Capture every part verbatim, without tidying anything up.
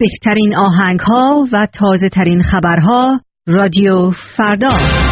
بهترین آهنگ‌ها و تازه‌ترین خبرها رادیو فردا.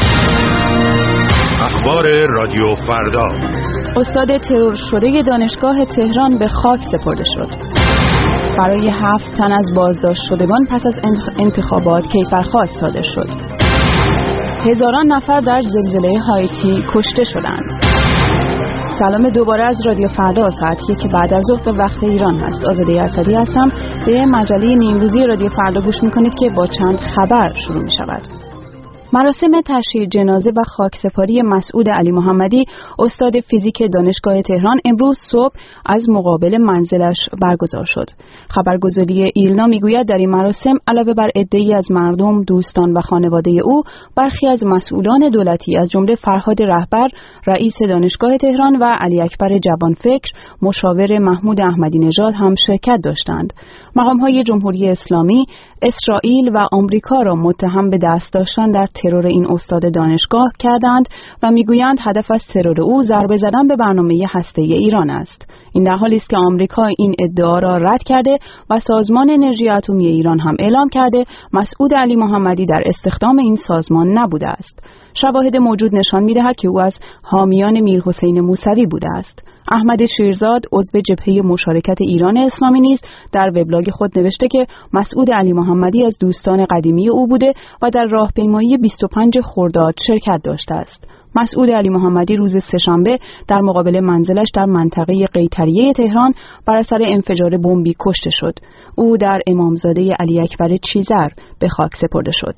اخبار رادیو فردا. استاد ترور شده دانشگاه تهران به خاک سپرده شد. برای هفت تن از بازداشت شدگان پس از انتخابات کیفرخواست صادر شد. هزاران نفر در زلزله هایتی کشته شدند. سلام دوباره از رادیو فردا، ساعتیه که بعد از ظهر به وقت ایران هست. آزاده اسدی هستم. به مجله نیمروزی رادیو فردا گوش میکنید که با چند خبر شروع میشود. مراسم تشییع جنازه و خاکسپاری مسعود علی محمدی، استاد فیزیک دانشگاه تهران، امروز صبح از مقابل منزلش برگزار شد. خبرگزاری ایلنا میگوید در این مراسم علاوه بر عده‌ای از مردم، دوستان و خانواده او، برخی از مسئولان دولتی از جمله فرهاد رهبر، رئیس دانشگاه تهران و علی اکبر جوانفکر، مشاور محمود احمدی نژاد هم شرکت داشتند. مقام‌های جمهوری اسلامی، اسرائیل و آمریکا را متهم به دست داشتن در ترور این استاد دانشگاه کردند و میگویند هدف از ترور او ضربه زدن به برنامه هسته‌ای ایران است. این در حالی است که آمریکا این ادعا را رد کرده و سازمان انرژی اتمی ایران هم اعلام کرده مسعود علی محمدی در استخدام این سازمان نبوده است. شواهد موجود نشان می‌دهد که او از حامیان میرحسین موسوی بوده است. احمد شیرزاد، عضو جبهه مشارکت ایران اسلامی، نیز در وبلاگ خود نوشته که مسعود علی محمدی از دوستان قدیمی او بوده و در راهپیمایی بیست و پنج خرداد شرکت داشته است. مسعود علی محمدی روز سه‌شنبه در مقابل منزلش در منطقه قیطریه تهران بر اثر انفجار بمبی کشته شد. او در امامزاده علی اکبر چیزر به خاک سپرده شد.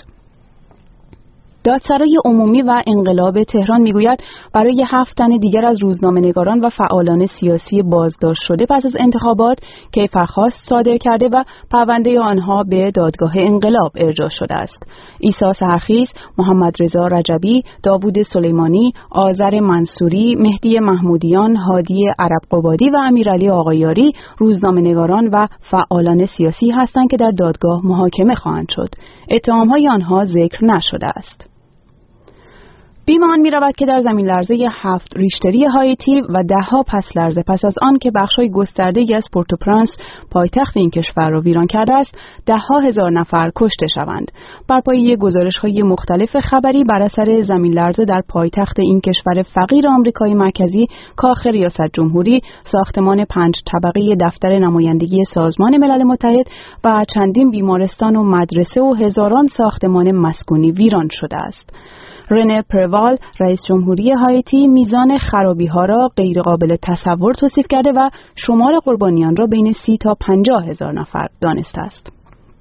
دادسرای عمومی و انقلاب تهران میگوید برای هفت تن دیگر از روزنامه‌نگاران و فعالان سیاسی بازداشت شده پس از انتخابات کیفرخواست صادر کرده و پرونده آنها به دادگاه انقلاب ارجاع شده است. عیسی سحرخیز، محمد رضا رجبی، داوود سلیمانی، آذر منصوری، مهدی محمودیان، هادی عرب‌قبادی و امیرعلی آقایاری روزنامه‌نگاران و فعالان سیاسی هستند که در دادگاه محاکمه خواهند شد. اتهام‌های آنها ذکر نشده است. بیم آن می رود که در زمین لرزه هفت ریشتری هایتی و ده ها پس لرزه پس از آن که بخشای گسترده‌ای از پورتوپرانس پایتخت این کشور را ویران کرده است، ده ها هزار نفر کشته شوند. بر پایه گزارش‌های مختلف خبری بر اثر زمین لرزه در پایتخت این کشور فقیر آمریکای مرکزی، کاخ ریاست جمهوری، ساختمان پنج طبقه دفتر نمایندگی سازمان ملل متحد و چندین بیمارستان و مدرسه و هزاران ساختمان مسکونی ویران شده است. رنه پروال، رئیس جمهوری هایتی، میزان خرابی‌ها را غیرقابل تصور توصیف کرده و شمار قربانیان را بین سی تا پنجاه هزار نفر دانسته است.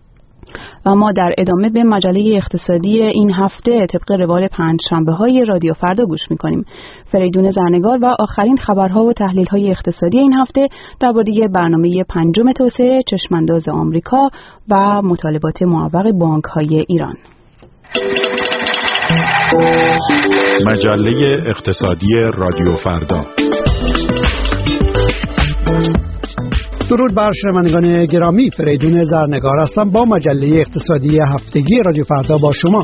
و ما در ادامه به مجله اقتصادی این هفته طبق روال پنج شنبه های رادیو فردا گوش می‌کنیم. فریدون زرنگار و آخرین خبرها و تحلیل‌های اقتصادی این هفته درباره برنامه پنجم توسعه، چشمانداز آمریکا و مطالبات معوق بانک‌های ایران. مجله اقتصادی رادیو فردا. درود بر شنوندگان گرامی، فریدون زرنگار هستم با مجله اقتصادی هفتگی رادیو فردا با شما.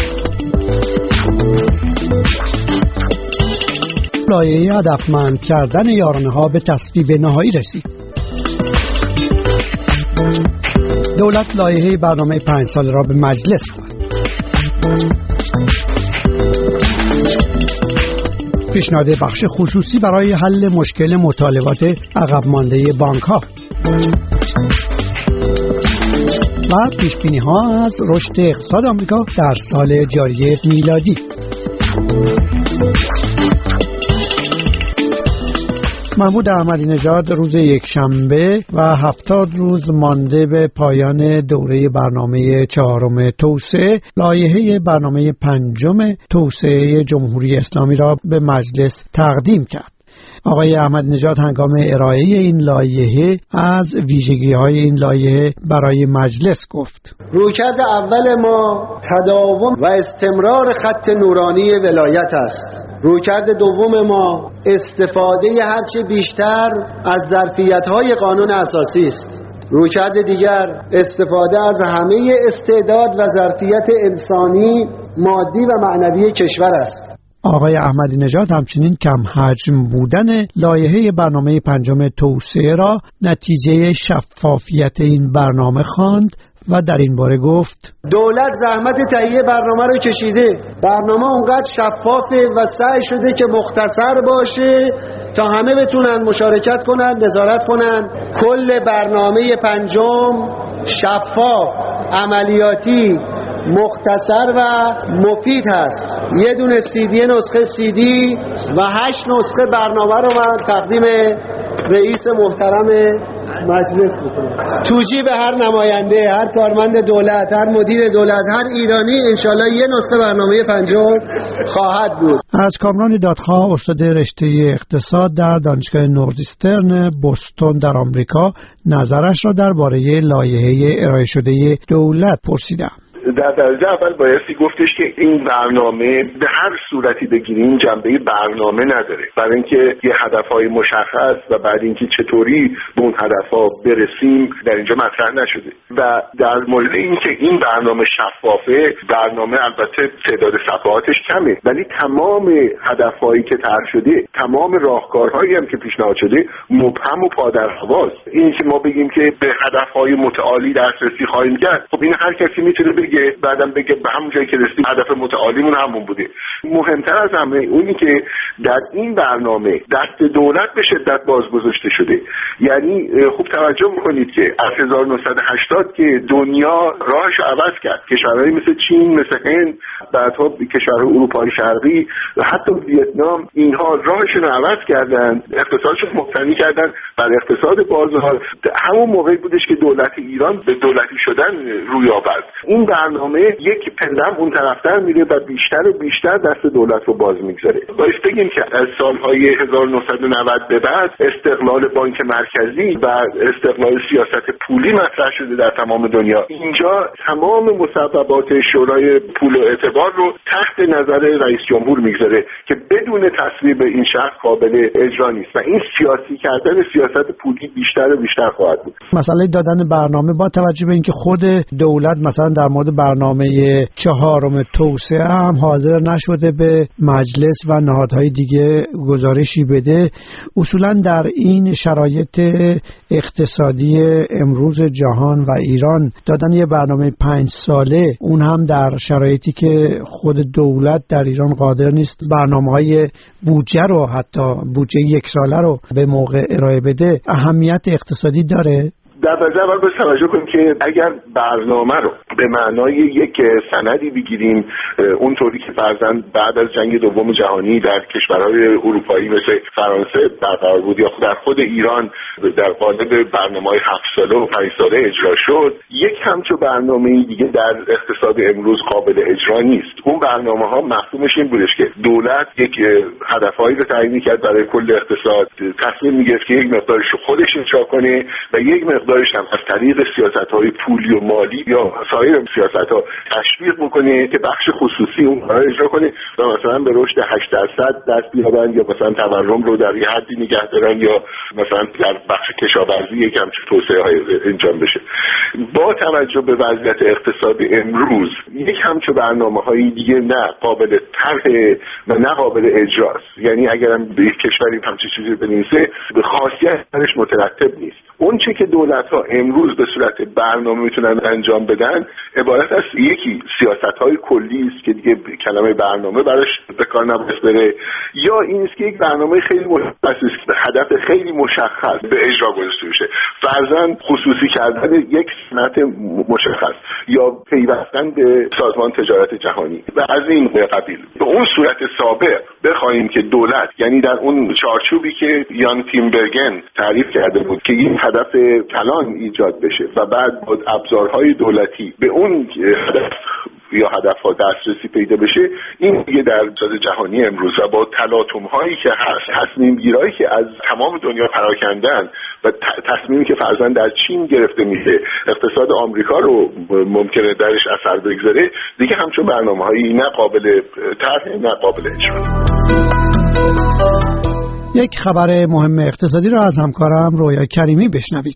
لایحه هدفمند کردن یارانه‌ها به تصویب نهایی رسید. دولت لایحه برنامه پنج ساله را به مجلس برد. پیشنهاد بخش خصوصی برای حل مشکل مطالبات عقب مانده بانک‌ها و پیش‌بینی‌ها از رشد اقتصاد آمریکا در سال جاری میلادی. محمود احمدی نژاد روز یکشنبه و هفتاد روز مانده به پایان دوره برنامه چهارم توسعه، لایحه برنامه پنجم توسعه جمهوری اسلامی را به مجلس تقدیم کرد. آقای احمدی نژاد هنگام ارائه این لایحه از ویژگی‌های این لایحه برای مجلس گفت: رویکرد اول ما تداوم و استمرار خط نورانی ولایت است. رویکرد دوم ما استفاده هرچه بیشتر از ظرفیت‌های قانون اساسی است. رویکرد دیگر استفاده از همه استعداد و ظرفیت انسانی، مادی و معنوی کشور است. آقای احمدی نژاد همچنین کم حجم بودن لایحه برنامه پنجم توسعه را نتیجه شفافیت این برنامه خواند و در این باره گفت دولت زحمت تهیه برنامه رو کشیده، برنامه اونقدر شفافه و سعی شده که مختصر باشه تا همه بتونن مشارکت کنن، نظارت کنن. کل برنامه پنجم شفاف، عملیاتی، مختصر و مفید هست. یه دونه سی دی نسخه سی دی و هشت نسخه برنامه رو من تقدیم رئیس محترم مجلس میکنم. توجیه به هر نماینده، هر کارمند دولت، هر مدیر دولت، هر ایرانی انشالله یه نسخه برنامه پنجم خواهد بود. از کامران دادخواه، استاد رشته اقتصاد در دانشگاه نوردیسترن بوستون در آمریکا، نظرش را درباره لایحه ارائه شده دولت پرسیدم. در درجه اول بایستی گفتش که این برنامه به هر صورتی بگیریم جنبه برنامه نداره، برای اینکه یه هدفهای مشخص و بعد اینکه چطوری به اون هدفها برسیم در اینجا مطرح نشده. و در مورد اینکه این برنامه شفافه، برنامه البته تعداد صفحاتش کمه ولی تمام هدفهایی که طرح شده، تمام راهکارهایی هم که پیشنهاد شده مبهم و پادرهواست. این که ما بگیم که به هدفهای متعالی دسترسی خواهیم کرد، خب این هر کسی میتونه بگه، بعدم بگه به همون جایی که رسیدیم هدف متعالیمون همون بوده. مهمتر از همه اونی که در این برنامه دست دولت به شدت باز گذاشته شده. یعنی خوب توجه میکنید که از هزار و نهصد و هشتاد که دنیا راهش عوض کرد، کشورهایی مثل چین، مثل هند، بعدها کشورهای اروپای شرقی و حتی ویتنام، اینها راهشون عوض کردن، اقتصادشون مبتنی کردن بر اقتصاد بازار. همون موقعی بودش که دولت ایران به دولتی شدن روی آورد. این برنامه یک پلم اون طرفتر میره و بیشتر و بیشتر دست دولت رو باز میگذاره. باید بگیم که از سالهای هزار و نهصد و نود به بعد استقلال بانک مرکزی و استقلال سیاست پولی مطرح شده در تمام دنیا. اینجا تمام مسببات شورای پول و اعتبار رو تحت نظر رئیس جمهور میگذاره که بدون تصویب این شخص قابل اجرا نیست و این سیاسی کردن سیاست پولی بیشتر و بیشتر خواهد بود. مسئله دادن برنامه با توجه به اینکه خود دولت مثلا در مورد برنامه چهارم توسعه هم حاضر نشده به مجلس و نهادهای دیگه گزارشی بده، اصولا در این شرایط اقتصادی امروز جهان و ایران دادن یه برنامه پنج ساله، اون هم در شرایطی که خود دولت در ایران قادر نیست برنامه‌های بودجه رو، حتی بودجه یک ساله رو به موقع ارائه بده، اهمیت اقتصادی داره؟ در درجه اول باید توجه کنیم که اگر برنامه رو به معنای یک سندی بگیریم اونطوری که فرضاً بعد از جنگ دوم جهانی در کشورهای اروپایی مثل فرانسه برقرار بود یا در خود ایران در قالب برنامه‌های هفت ساله و پنج ساله اجرا شد، یک همچون برنامه دیگه در اقتصاد امروز قابل اجرا نیست. اون برنامه‌ها مفهومش این بودش که دولت یک هدفهایی رو تعیین کرد برای کل اقتصاد، تصمیم می‌گرفت که یک مقدارش رو خودش اجرا کنه و یک مقدار هم از طریق سیاست‌های پولی و مالی یا سایر سیاست‌ها تشویق بکنه که بخش خصوصی اون را اجرا کنه و مثلا به رشد هشت درصد دست بیابن یا مثلا تورم رو در یه حدی نگه دارن یا مثلا در بخش کشاورزی یک همچین توسعه‌های انجام بشه. با توجه به وضعیت اقتصاد امروز یک همچین برنامه‌های دیگه نه قابل طرح و نه قابل اجراست. یعنی اگرم به یک کشوری همچین چیزی بنویسه به خاصیتش مترتب نیست. اون چه که دولت‌ها امروز به صورت برنامه میتونن انجام بدن عبارت از یکی سیاست‌های کلی است که دیگه کلمه برنامه براش به کار نباید بره، یا این است که یک برنامه خیلی مشخص است، هدف خیلی مشخص به اجرا گذاشته بشه، فرضاً خصوصی کردن یک صنعت مشخص یا پیوستن به سازمان تجارت جهانی و از این قبیل. به اون صورت سابق بخوایم که دولت، یعنی در اون چارچوبی که یان تیمبرگن تعریف کرده بود که این هدف کلان ایجاد بشه و بعد با ابزارهای دولتی به اون هدف یا هدفها دسترسی پیدا بشه، این دیگه در اقتصاد جهانی امروز و با تلاطم‌هایی که هست، تصمیم گیرایی که از تمام دنیا پراکندن و تصمیمی که فرضاً در چین گرفته میشه اقتصاد آمریکا رو ممکنه درش اثر بگذاره، دیگه همچون برنامه‌هایی نه قابل طرح نه قابل اجرا. یک خبر مهم اقتصادی را از همکارم رویا کریمی بشنوید.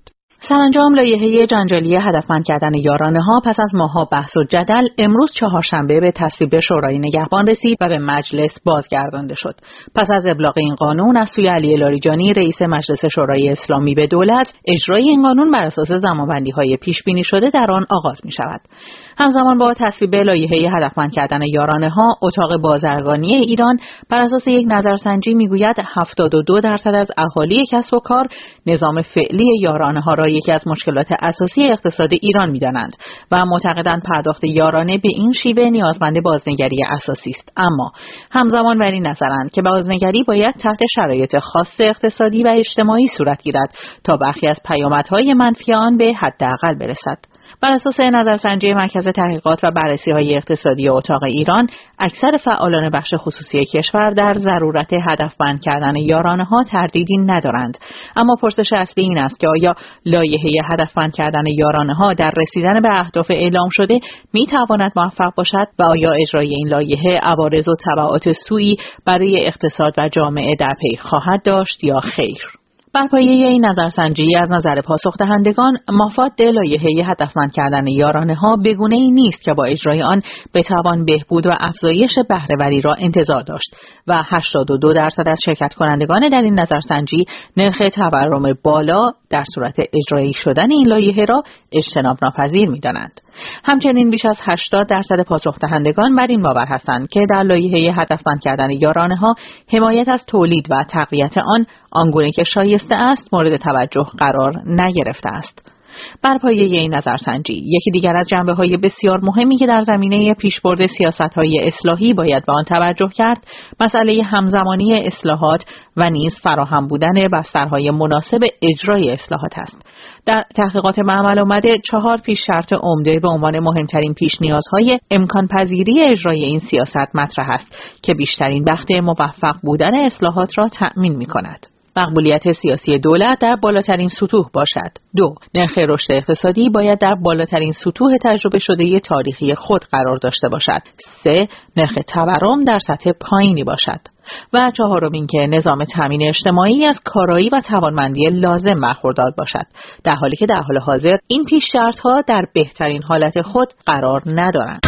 سرانجام لایحه جنجالی هدفمند کردن یارانه‌ها پس از ماه‌ها بحث و جدل امروز چهارشنبه به تصویب شورای نگهبان رسید و به مجلس بازگردانده شد. پس از ابلاغ این قانون از سوی علی لاریجانی رئیس مجلس شورای اسلامی به دولت، اجرای این قانون بر اساس زمانبندی‌های پیش بینی شده در آن آغاز می‌شود. همزمان با تصویب لایحه هدفمند کردن یارانه‌ها، اتاق بازرگانی ایران بر اساس یک نظرسنجی می‌گوید هفتاد و دو درصد از اهالی کسب و کار نظام فعلی یارانه‌ها را یکی از مشکلات اساسی اقتصاد ایران می‌دانند و معتقدند پرداخت یارانه به این شیوه نیازمند بازنگری اساسی است. اما همزمان بر این نظرند که بازنگری باید تحت شرایط خاص اقتصادی و اجتماعی صورت گیرد تا برخی از پیامدهای منفی آن به حداقل برسد. بر اساس نظرسنجی مرکز تحقیقات و بررسی‌های اقتصادی اتاق ایران، اکثر فعالان بخش خصوصی کشور در ضرورت هدفمند کردن یارانه‌ها تردیدی ندارند. اما پرسش اصلی این است که آیا لایحه هدفمند کردن یارانه‌ها در رسیدن به اهداف اعلام شده می‌تواند موفق باشد و آیا اجرای این لایحه عوارض و تبعات سوئی برای اقتصاد و جامعه در پی خواهد داشت یا خیر؟ بر پایه این نظرسنجی از نظر پاسخ دهندگان، مفاد لایحه هدفمند کردن یارانه‌ها به گونه‌ای نیست که با اجرای آن بتوان بهبود و افزایش بهره‌وری را انتظار داشت و هشتاد و دو درصد از شرکت کنندگان در این نظرسنجی نرخ تورم بالا در صورت اجرایی شدن این لایحه را اجتناب ناپذیر می‌دانند. همچنین بیش از هشتاد درصد پاسخ دهندگان بر این باور هستند که در لایحه هدفمند کردن یارانه‌ها حمایت از تولید و تقویت آن آنگونه که شایسته است مورد توجه قرار نگرفته است. بر پایه این نظرسنجی، یکی دیگر از جنبه‌های بسیار مهمی که در زمینه پیشبرد سیاست‌های اصلاحی باید به آن توجه کرد، مسئله همزمانی اصلاحات و نیز فراهم بودن بسترهای مناسب اجرای اصلاحات است. در تحقیقات معمل آمده چهار پیش شرط عمده به عنوان مهمترین پیش نیازهای امکان پذیری اجرای این سیاست مطرح است که بیشترین بخت موفق بودن اصلاحات را تأمین می‌کند. مقبولیت سیاسی دولت در بالاترین سطوح باشد. دو، نرخ رشد اقتصادی باید در بالاترین سطوح تجربه شده تاریخی خود قرار داشته باشد. سه، نرخ تورم در سطح پایینی باشد. و چهارم اینکه نظام تامین اجتماعی از کارایی و توانمندی لازم برخوردار باشد، در حالی که در حال حاضر این پیش شرط‌ها در بهترین حالت خود قرار ندارند.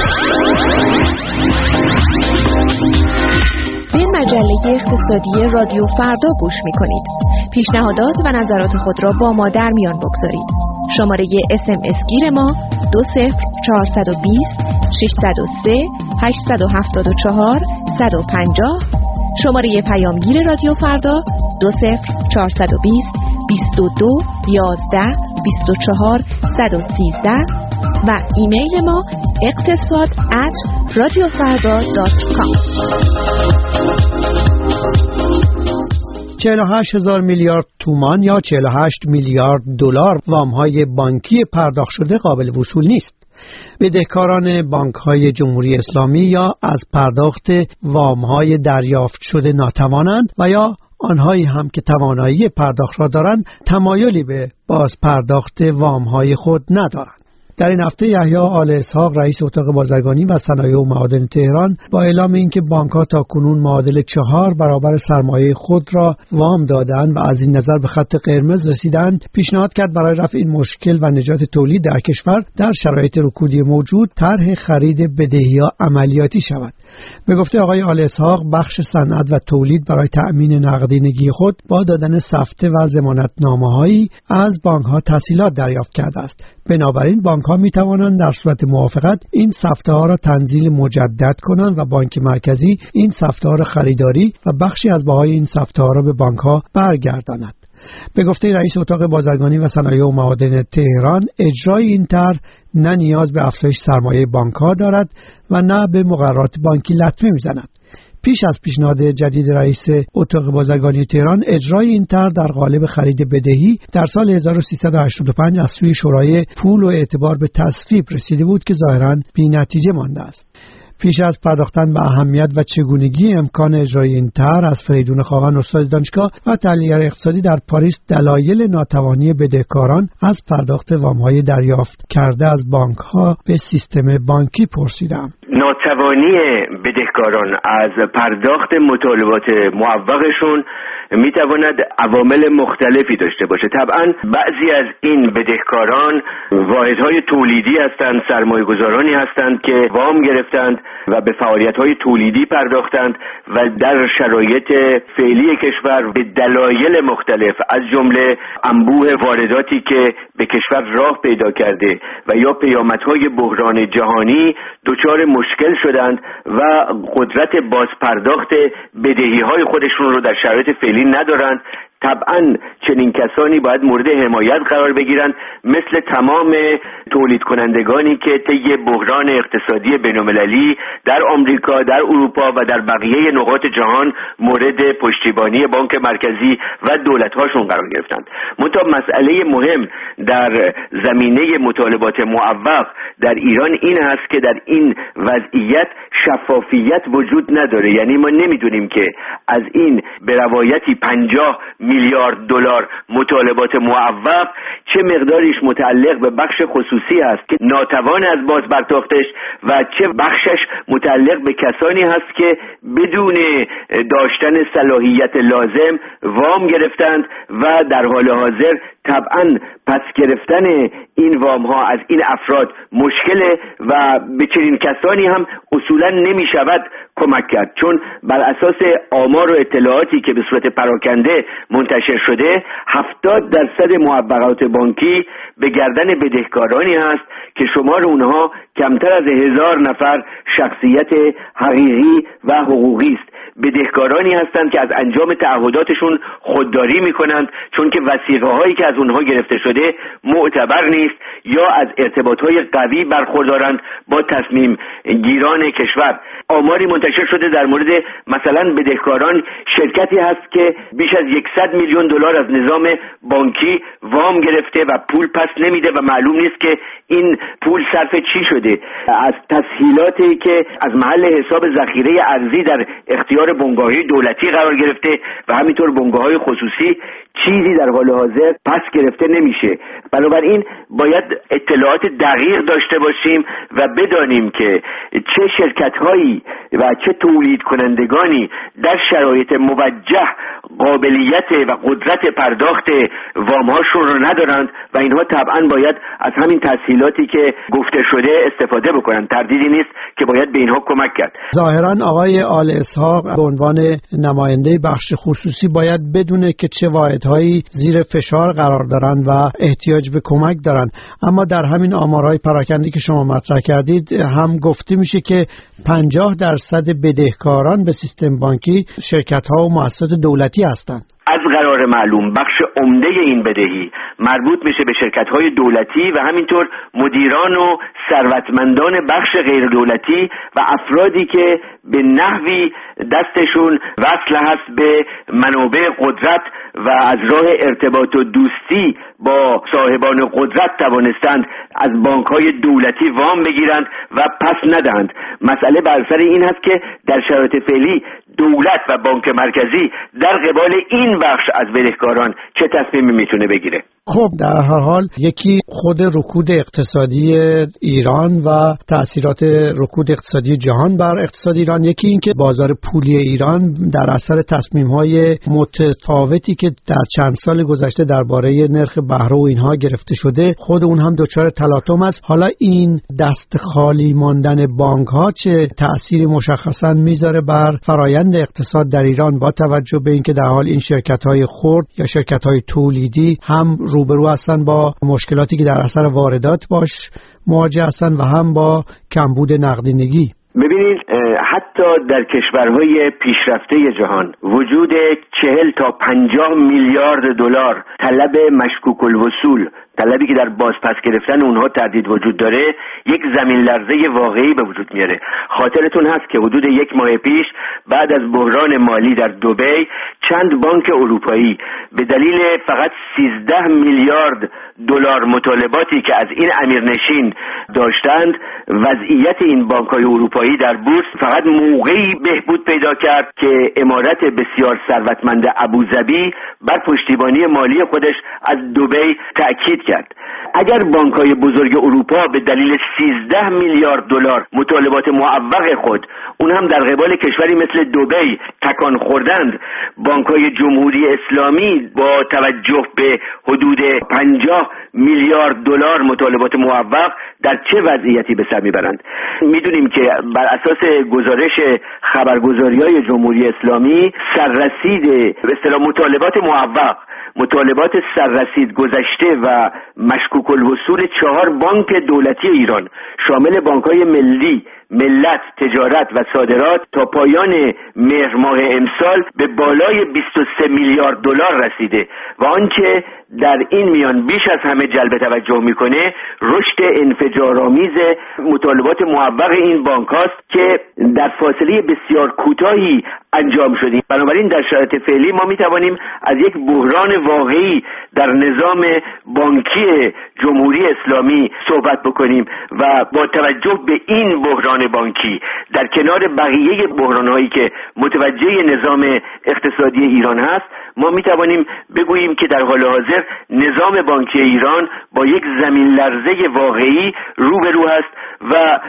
به مجله اقتصادی رادیو فردا گوش می‌کنید. پیشنهادات و نظرات خود را با ما در میان بگذارید. شماره اس ام اس گیر ما دو صفر چهارصد و بیست ششصد و سه هشتصد و هفتاد و چهار صد و پنجاه، شماره پیامگیر رادیو فردا دو صفر چهارصد و بیست بیست و دو یازده بیست و چهار صد و سیزده و ایمیل ما اقتصاد ات رادیو فردا دات کام. چهل و هشت هزار میلیارد تومان یا چهل و هشت میلیارد دلار وام‌های بانکی پرداخت شده قابل وصول نیست. بدهکاران بانک‌های جمهوری اسلامی یا از پرداخت وام‌های دریافت شده ناتوانند و یا آنهایی هم که توانایی پرداخت را دارند تمایلی به باز پرداخت وام‌های خود ندارند. در این هفته یحیی آل اسحاق رئیس اتاق بازرگانی و صنایع و معادن تهران با اعلام اینکه بانک‌ها تاکنون معادل چهار برابر سرمایه خود را وام دادند و از این نظر به خط قرمز رسیدند، پیشنهاد کرد برای رفع این مشکل و نجات تولید در کشور در شرایط رکودی موجود طرح خرید بدهی‌ها عملیاتی شود. به گفته آقای آل اسحاق، بخش صنعت و تولید برای تأمین نقدینگی خود با دادن سفته و ضمانتنامه‌هایی از بانک‌ها تسهیلات دریافت کرده است. بنابراین بانک‌ها می‌توانند در صورت موافقت این سفته‌ها را تنزیل مجدد کنند و بانک مرکزی این سفته‌ها را خریداری و بخشی از بهای این سفته‌ها را به بانک‌ها برگرداند. به گفته رئیس اتاق بازرگانی و صنایع و معادن تهران، اجرای این طرح نه نیاز به افزایش سرمایه بانک‌ها دارد و نه به مقررات بانکی لطمه می‌زند. پیش از پیشنهاد جدید رئیس اتاق بازرگانی تهران، اجرای این طرح در قالب خرید بدهی در سال هزار و سیصد و هشتاد و پنج از سوی شورای پول و اعتبار به تصویب رسیده بود که ظاهراً بی‌نتیجه مانده است. پیش از پرداختن به اهمیت و چگونگی امکان اجرای این طرح، از فریدون خاقان استاد دانشگاه و تحلیلگر اقتصادی در پاریس دلایل ناتوانی بدهکاران از پرداخت وام‌های دریافت کرده از بانک‌ها به سیستم بانکی پرسیدم. ناتوانی بدهکاران از پرداخت مطالبات معوقشون میتواند عوامل مختلفی داشته باشه. طبعا بعضی از این بدهکاران واحدهای تولیدی هستند، سرمایه‌گذارانی هستند که وام گرفتند و به فعالیت‌های تولیدی پرداختند و در شرایط فعلی کشور به دلایل مختلف از جمله انبوه وارداتی که به کشور راه پیدا کرده و یا پیامدهای بحران جهانی دچار مشکل شدند و قدرت بازپرداخت بدهی‌های خودشون رو در شرایط فعلی ندارند. طبعا چنین کسانی باید مورد حمایت قرار بگیرند، مثل تمام تولید کنندگانی که طی بحران اقتصادی بین‌المللی در آمریکا، در اروپا و در بقیه نقاط جهان مورد پشتیبانی بانک مرکزی و دولت‌هاشون قرار گرفتند. منتها مسئله مهم در زمینه مطالبات معوق در ایران این هست که در این وضعیت شفافیت وجود نداره. یعنی ما نمیدونیم که از این به روایتی پنجاه میلیارد دلار مطالبات معوق چه مقداریش متعلق به بخش خصوصی هست که ناتوان از باز پرداختش و چه بخشش متعلق به کسانی هست که بدون داشتن صلاحیت لازم وام گرفتند و در حال حاضر طبعا پس گرفتن این وام ها از این افراد مشکله و به چنین کسانی هم اصولا نمی شود کمک کرد، چون بر اساس آمار و اطلاعاتی که به صورت پراکنده منتشر شده هفتاد درصد معوقات بانکی به گردن بدهکارانی هست که شمار اونها کمتر از هزار نفر شخصیت حقیقی و حقوقی است. بدهکارانی هستند که از انجام تعهداتشون خودداری میکنند، چون که وثیقه هایی که از اونها گرفته شده معتبر نیست یا از ارتباط های قوی برخوردارند با تصمیم گیران کشور. آماری منتشر شده در مورد مثلا بدهکاران، شرکتی هست که بیش از صد میلیون دلار از نظام بانکی وام گرفته و پول پس نمیده و معلوم نیست که این پول صرف چی شده. از تسهیلاتی که از محل حساب ذخیره ارزی در اختیار بنگاه‌های دولتی قرار گرفته و همینطور بنگاه‌های خصوصی چیزی در حال حاضر پس گرفته نمیشه. بنابراین باید اطلاعات دقیق داشته باشیم و بدانیم که چه شرکت‌هایی و چه تولید کنندگانی در شرایط موجه قابلیت و قدرت پرداخت وام‌هاشون رو ندارند و اینها طبعا باید از همین تسهیلاتی که گفته شده استفاده بکنند. تردیدی نیست که باید به اینها کمک کرد. ظاهراً آقای آل اسحاق به عنوان نماینده بخش خصوصی باید بدونه که چه واحدهایی زیر فشار قرار دارند و احتیاج به کمک دارند، اما در همین آمارهای پراکنده که شما مطرح کردید هم گفته میشه که پنجاه درصد بدهکاران به سیستم بانکی شرکت‌ها و مؤسسات دولتی هستند. از قرار معلوم بخش عمده این بدهی مربوط میشه به شرکت‌های دولتی و همینطور مدیران و ثروتمندان بخش غیر دولتی و افرادی که به نحوی دستشون وصل هست به منابع قدرت و از راه ارتباط و دوستی با صاحبان قدرت توانستند از بانک‌های دولتی وام بگیرند و پس ندهند. مسئله بر سر این هست که در شرایط فعلی دولت و بانک مرکزی در قبال این بخش از بدهکاران چه تصمیمی میتونه بگیره؟ خب در هر حال یکی خود رکود اقتصادی ایران و تأثیرات رکود اقتصادی جهان بر اقتصاد ایران، یکی این که بازار پولی ایران در اثر تصمیم‌های متفاوتی که در چند سال گذشته درباره نرخ بهره و اینها گرفته شده خود اون هم دچار تلاطم است. حالا این دست خالی ماندن بانک‌ها چه تأثیری مشخصاً میذاره بر فرایند اقتصاد در ایران، با توجه به اینکه در حال این شرکت‌های خرد یا شرکت‌های تولیدی هم روبرو هستن با مشکلاتی که در اثر واردات باش مواجه هستن و هم با کمبود نقدینگی؟ ببینید، حتی در کشورهای پیشرفته جهان وجود چهل تا پنجاه میلیارد دلار طلب مشکوک الوصول طلبی که در بازپس گرفتن اونها تردید وجود داره، یک زمین لرزه واقعی به وجود میاره. خاطرتون هست که حدود یک ماه پیش بعد از بحران مالی در دبی چند بانک اروپایی به دلیل فقط سیزده میلیارد دلار مطالباتی که از این امیرنشین داشتند، وضعیت این بانک‌های اروپایی در بورس فقط موقعی بهبود پیدا کرد که امارت بسیار ثروتمند ابوظبی بر پشتیبانی مالی خودش از دبی تأکید کرد. اگر بانک‌های بزرگ اروپا به دلیل سیزده میلیارد دلار مطالبات معوق خود، اون هم در قبال کشوری مثل دبی، تکان خوردند، بانک‌های جمهوری اسلامی با توجه به حدود پنجاه میلیارد دلار مطالبات معوق در چه وضعیتی به سر میبرند؟ میدونیم که بر اساس گزارش خبرگزاری‌های جمهوری اسلامی سررسید به اصطلاح مطالبات معوق، مطالبات سررسید گذشته و مشکوک الوصول چهار بانک دولتی ایران شامل بانک‌های ملی، ملت، تجارت و صادرات تا پایان مهر ماه امسال به بالای بیست و سه میلیارد دلار رسیده و آنچه در این میان بیش از همه جلب توجه میکنه رشد انفجارآمیز مطالبات معوق این بانک هاست که در فاصله بسیار کوتاهی انجام شده. بنابراین در شرایط فعلی ما میتوانیم از یک بحران واقعی در نظام بانکی جمهوری اسلامی صحبت بکنیم و با توجه به این بحران بانکی در کنار بقیه بحران‌هایی که متوجه نظام اقتصادی ایران هست، ما میتوانیم بگوییم که در حال حاضر نظام بانکی ایران با یک زمین لرزه واقعی روبرو است و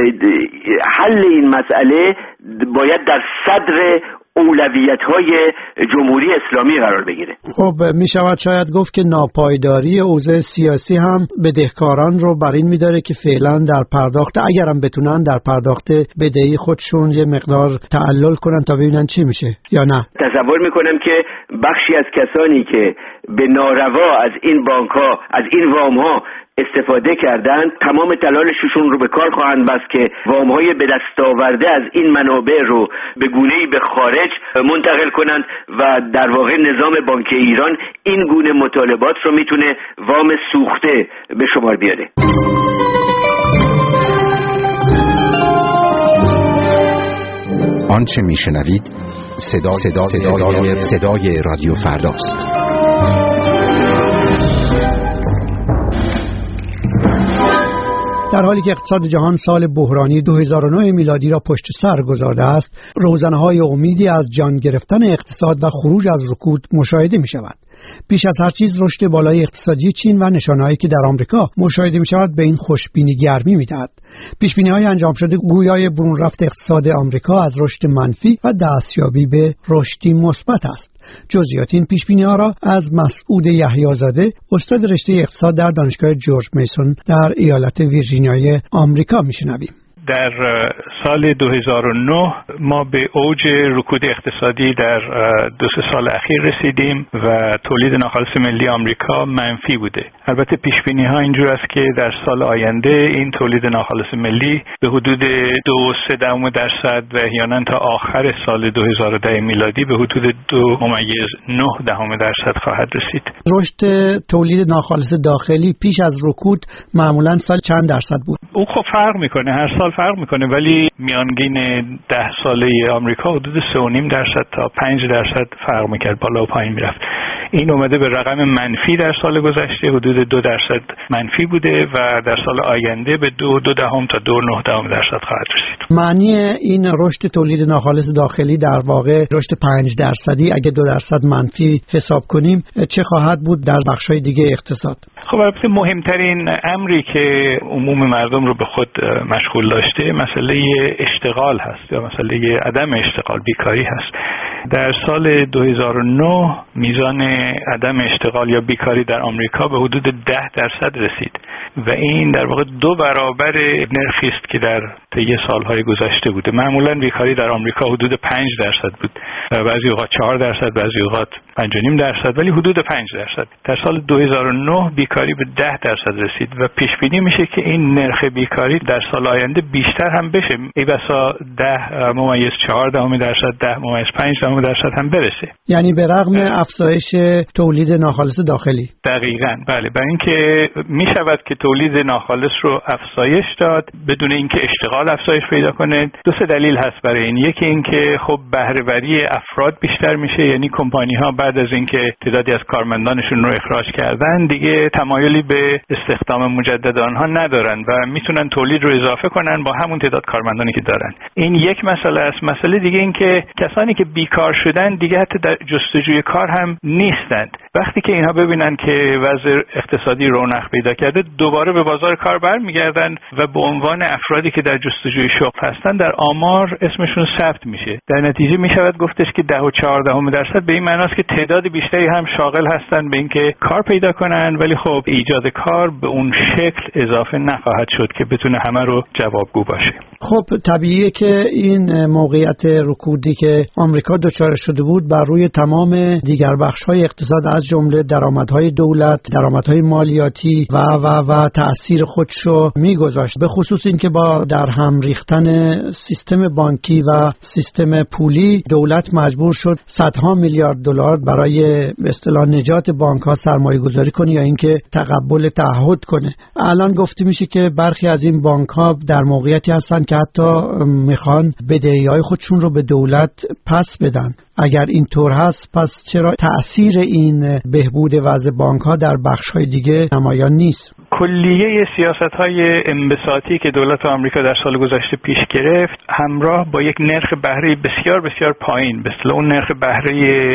حل این مسئله باید در صدر اولویت‌های جمهوری اسلامی قرار بگیره. خب می شود شاید گفت که ناپایداری اوضاع سیاسی هم بدهکاران رو بر این می‌داره که فعلا در پرداخت، اگرم بتونن در پرداخت بدهی خودشون یه مقدار تعلل کنن تا ببینن چی میشه یا نه. تصور میکنم که بخشی از کسانی که به ناروا از این بانک‌ها، از این وام‌ها استفاده کردند، تمام تلاششون رو به کار خواهند بست که وام‌های به دست آورده از این منابع رو به گونه‌ای به خارج منتقل کنند و در واقع نظام بانکی ایران این گونه مطالبات رو میتونه وام سوخته به شمار بیاره. آنچه میشنوید صدا صدا صدای صدای رادیو فرداست. در حالی که اقتصاد جهان سال بحرانی دو هزار و نه میلادی را پشت سر گذارده است، روزنه‌های امیدی از جان گرفتن اقتصاد و خروج از رکود مشاهده می شود. بیش از هر چیز رشد بالای اقتصادی چین و نشانه‌هایی که در آمریکا مشاهده می شود به این خوشبینی گرمی می دهد. پیشبینی‌های انجام شده گویای برون رفت اقتصاد آمریکا از رشد منفی و دستیابی به رشدی مثبت است. جزئیات این پیشبینی‌ها را از مسعود یحیی‌زاده، استاد رشته اقتصاد در دانشگاه جورج میسون در ایالت ویرجینیای آمریکا میشنویم. در سال دو هزار و نه ما به اوج رکود اقتصادی در دو سه سال اخیر رسیدیم و تولید ناخالص ملی آمریکا منفی بوده. البته پیش بینی ها اینجور است که در سال آینده این تولید ناخالص ملی به حدود دو و سه دهم درصد و احیانا تا آخر سال دو هزار و ده میلادی به حدود دو ممیز نه دهم درصد خواهد رسید. رشد تولید ناخالص داخلی پیش از رکود معمولا سال چند درصد بود؟ او خب فرق میکنه، هر سال فرق میکنه، ولی میانگین ده ساله آمریکا حدود سه و نیم درصد تا پنج درصد فرق میکرد، بالا و پایین میرفت. این اومده به رقم منفی در سال گذشته، حدود دو درصد منفی بوده و در سال آینده به دو دو دهم تا دو نه دهم درصد خواهد رسید. معنی این رشد تولید ناخالص داخلی در واقع رشد پنج درصدی اگه دو درصد منفی حساب کنیم چه خواهد بود در بخش‌های دیگه اقتصاد؟ خب البته مهمترین امری که عموم مردم رو به خود مشغول داشته مسئله اشتغال هست یا مسئله عدم اشتغال، بیکاری هست. در سال دو هزار و نه میزان عدم اشتغال یا بیکاری در آمریکا به حدود ده درصد رسید و این در واقع دو برابر نرخی است که در طی سالهای گذشته بوده. معمولا بیکاری در آمریکا حدود پنج درصد بود، بعضی اوقات چهار درصد، بعضی اوقات پنج و نیم درصد، ولی حدود پنج درصد. در سال دو هزار و نه بیکاری به ده درصد رسید و پیش بینی میشه که این نرخ بیکاری در سال آینده بیشتر هم بشه، ای بسا ده ممیز چهار دهم درصد، ده ممیز پنج دهم درصد هم برسه. یعنی به رغم افزایش تولید ناخالص داخلی. دقیقاً بله، برای اینکه می شود که تولید ناخالص رو افزایش داد بدون اینکه اشتغال افزایش پیدا کنه. دو سه دلیل هست برای این. یکی اینکه خب بهره‌وری افراد بیشتر میشه، یعنی کمپانی ها بعد از اینکه تعدادی از کارمندانشون رو اخراج کردن دیگه تمایلی به استخدام مجدد آنها ندارن و میتونن تولید رو اضافه کنن با همون تعداد کارمندانی که دارن. این یک مسئله است. مسئله دیگه این که کسانی که بیکار شدن دیگه حتی در جستجوی کار هم نیستند. وقتی که اینها ببینن که وضع اقتصادی رونق پیدا کرده دوباره به بازار کار برمیگردن و به عنوان افرادی که در جستجوی شغل هستن در آمار اسمشون ثبت میشه. در نتیجه میشود گفتش که ده و چهار دهم درصد به این معناست که تعداد بیشتری هم شاغل هستن به اینکه کار پیدا کنن، ولی خب ایجاد کار به اون شکل اضافه نخواهد شد که بتونه همه رو جوابگو باشه. خب طبیعیه که این موقعیت رکودی که آمریکا دچار شده بود بر روی تمام دیگر بخش‌های اقتصاد از جمله درآمدهای دولت، درآمدهای مالیاتی و و و تأثیر خودشو میگذاشت. به خصوص اینکه با در هم ریختن سیستم بانکی و سیستم پولی دولت مجبور شد صدها میلیارد دلار برای به اصطلاح نجات بانک‌ها سرمایه‌گذاری کنه یا اینکه تقبل تعهد کنه. الان گفته میشه که برخی از این بانک‌ها در موقعیتی هستن که حتی میخوان بدهی‌های خودشون رو به دولت پس بدن. اگر اینطور هست پس چرا تأثیر این بهبود وضع بانک‌ها در بخش‌های دیگه نمایان نیست؟ کلیه سیاست‌های انبساطی که دولت آمریکا در سال گذشته پیش گرفت همراه با یک نرخ بهره بسیار بسیار پایین، به اصطلاح اون نرخ بهره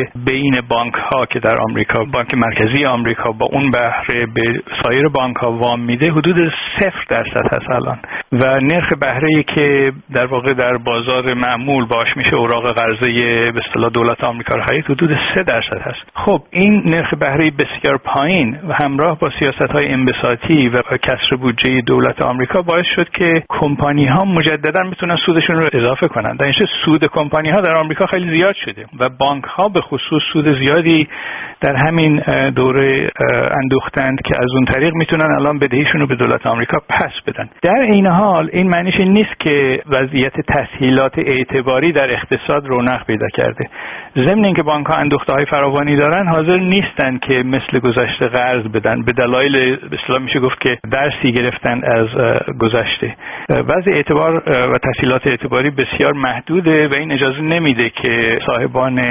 بین بانک‌ها که در آمریکا بانک مرکزی آمریکا با اون بهره به سایر بانک‌ها وام میده حدود صفر درصد هست الان و نرخ بهره‌ای که در واقع در بازار معمول باش میشه اوراق قرضه به اصطلاح دولت آمریکا رو خرید حدود سه درصد هست. خب این نرخ بهره بسیار پایین و همراه با سیاست‌های انبساطی و کسر بودجه دولت آمریکا باعث شد که کمپانی‌ها مجدداً بتونن سودشون رو اضافه کنن. در این سود کمپانی‌ها در آمریکا خیلی زیاد شده و بانک‌ها به خصوص سود زیادی در همین دوره اندوختند که از اون طریق میتونن الان بدهیشون رو به دولت آمریکا پس بدن. در این حال این معنیش این نیست که وضعیت تسهیلات اعتباری در اقتصاد رونق پیدا کرده. ضمن اینکه بانک‌ها اندوخته‌های فراوانی دارن حاضر نیستن که مثل گذشته قرض بدن به دلایل به اصطلاح میشه گفت که درسی گرفتن از گذشته. وضع اعتبار و تسهیلات اعتباری بسیار محدوده و این اجازه نمیده که صاحبان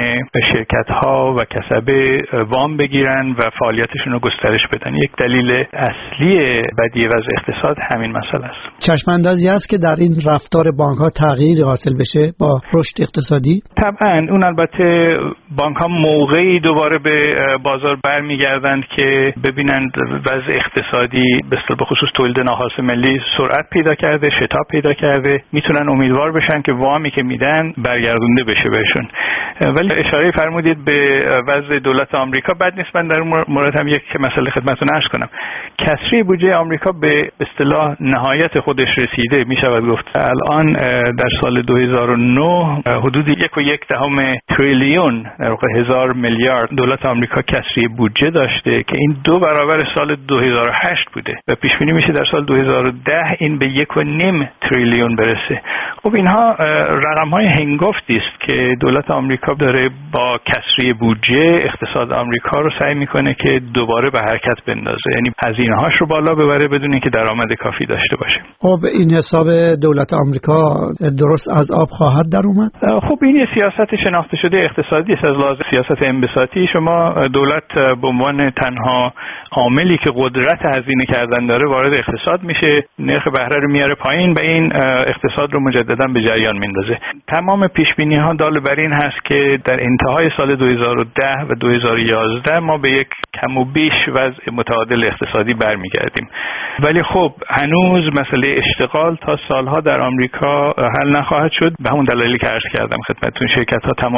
شرکت‌ها و کسبه وام بگیرن و فعالیتشون رو گسترش بدن. یک دلیل اصلی بدی وضع اقتصاد همین مسئله است. چشم‌اندازی است که در این رفتار بانک‌ها تغییری حاصل بشه با رشد اقتصادی؟ طبعاً اون البته بانک‌ها موقعی دوباره به بازار برمیگردند که ببینند وضع اقتصادی به خصوص تولید ناخالص ملی سرعت پیدا کرده، شتاب پیدا کرده، میتونن امیدوار بشن که وامی که میدن برگردونده بشه بهشون. ولی اشاره فرمودید به وضع دولت آمریکا، بعد نیست من در اون مورد هم یک مسئله خدمتتون عرض کنم. کسری بودجه آمریکا به اصطلاح نهایت خودش رسیده، میشود گفت الان در سال دو هزار و نه حدود یک و یک دهم تریلیون در واقع هزار میلیارد دولت آمریکا کسری بودجه داشته که این دو برابر سال دو هزار و هشت بوده و پیش بینی میشه در سال دو هزار و ده این به یک و نیم تریلیون برسه. خب اینها رقم‌های هنگفتی است که دولت آمریکا داره با کسری بودجه اقتصاد آمریکا رو سعی میکنه که دوباره به حرکت بندازه، یعنی هزینه‌هاش رو بالا ببره بدون اینکه درآمد کافی داشته باشه. خب این حساب دولت آمریکا درست از آب خواهد در اومد؟ خب این سیاست شناخته شده اقتصادی است. از لحاظ سیاست انبساطی شما دولت به عنوان تنها عاملی که قدرت هزینه کردن داره وارد اقتصاد میشه، نرخ بهره رو میاره پایین و این اقتصاد رو مجددا به جریان میندازه. تمام پیش بینی ها دال بر این هست که در انتهای سال دو هزار و ده و دو هزار و یازده ما به یک کم و بیش وضع متعادل اقتصادی برمیگردیم. ولی خب هنوز مسئله اشتغال تا سالها در آمریکا حل نخواهد شد به همون دلایلی که عرض کردم خدمتتون. شرکت ها تمایل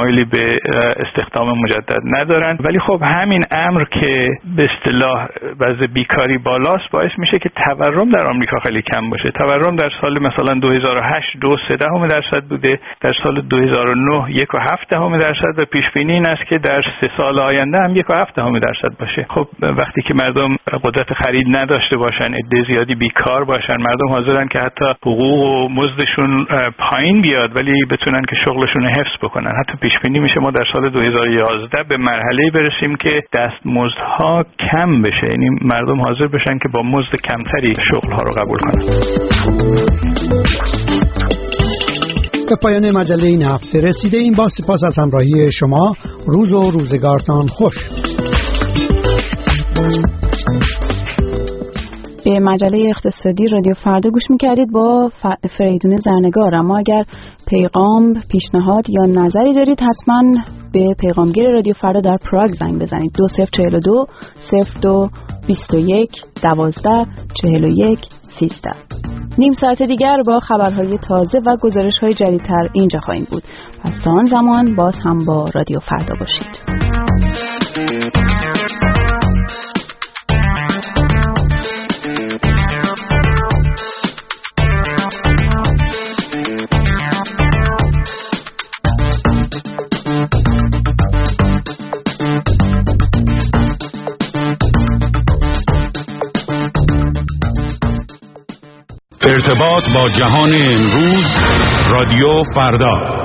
تمایلی به استخدام مجدد ندارن. ولی خب همین امر که به اصطلاح وضع بیکاری بالاست باعث میشه که تورم در آمریکا خیلی کم باشه. تورم در سال مثلا دو هزار و هشت دو سه دهم درصد بوده، در سال دو هزار و نه یک و هفت دهم درصد و پیش بینی این است که در سه سال آینده هم یک و هفت دهم درصد باشه. خب وقتی که مردم قدرت خرید نداشته باشن، عده زیادی بیکار باشن، مردم حاضرن که حتی حقوق و مزدشون پایین بیاد ولی بتونن که شغلشون رو حفظ بکنن. حتی پیش بینی میشه ما در سال دو هزار و یازده به مرحله برسیم که دستمزدها کم بشه، یعنی مردم حاضر بشن که با مزد کمتری شغلها رو قبول کنن. به پایان مجله این هفته رسیده این. با سپاس از همراهی شما. روز و روزگارتان خوش. به مجله اقتصادی رادیو فردا گوش میکردید با فریدون زرنگار. اما اگر پیغام، پیشنهاد یا نظری دارید حتما به پیغامگیر رادیو فردا در پراگ زنگ بزنید. دو صفر چهل و دو صفر دو بیست و یک دوازده چهل و یک سیزده. نیم ساعت دیگر با خبرهای تازه و گزارش‌های جدیدتر اینجا خواهیم بود. پس تا آن زمان باز هم با رادیو فردا باشید. ارتباط با جهان امروز، رادیو فردا.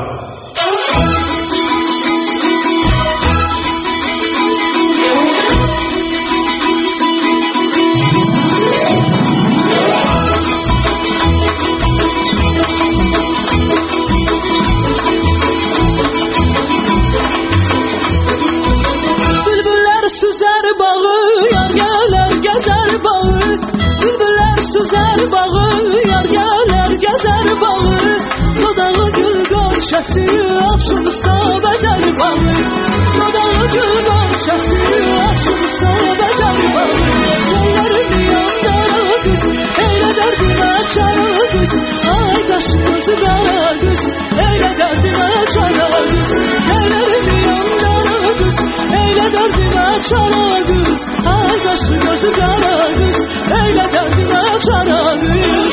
Şəsi açılsa bəcər balı, Dadalı güldan şəsi açılsa bəcər balı. Yolları yanda düz, eylə dərdimə çara düz, ay qaşı gözü qara düz, eylə dərdimə çara düz. Yolları yanda düz, eylə dərdimə çara düz, ay qaşı gözü qara düz, eylə dərdimə çara düz.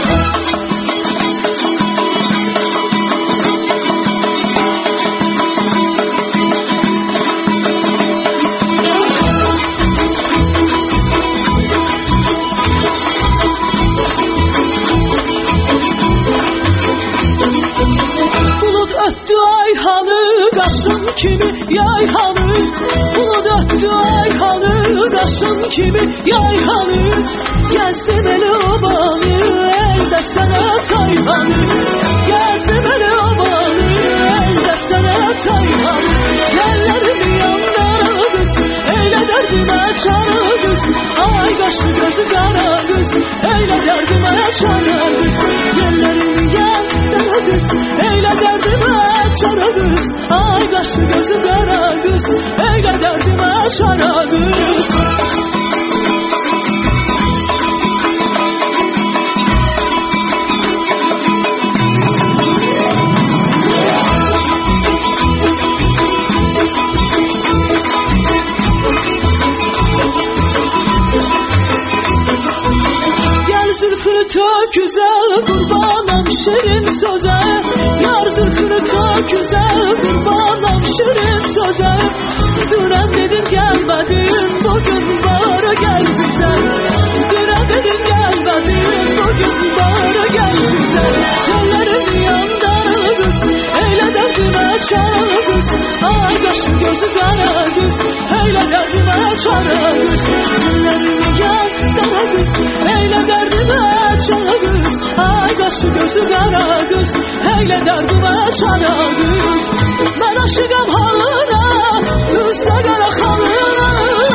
Kimi yayhanı, bulut öttü ayhanı, qaşın kimi yayhanı, gəzdim elə obanı, əldə sənə tayhanı, gəzdim elə obanı, əldə sənə tayhanı. Yəllərimi yandara qız, eylə dərdimə çara qız, ay qaşı gözü qara qız, eylə dərdimə çara qız. Yəllərimi yandara qız, eylə dərdimə çara qız, ay qaşı gözü qara qız, eylə dərdimə çara qız. Güzel kurbanım şirin söze, yar zülfünü tak güzel kurbanım şirin söze. Düren dedim gelmedin, bugün bana gel güzel. Düren dedim gelmedin, bugün bana gel güzel. Yolların yanda kız, eyle derdime çara kız, ay qaşı gözü qara kız, eyle derdime çara kız. Yolların yanda kız, eyle derdime çara kız, ay qaşı gözü qara qız, eylə dərdimə çara qız. Mən aşıqam halına, üzdə qara xalına.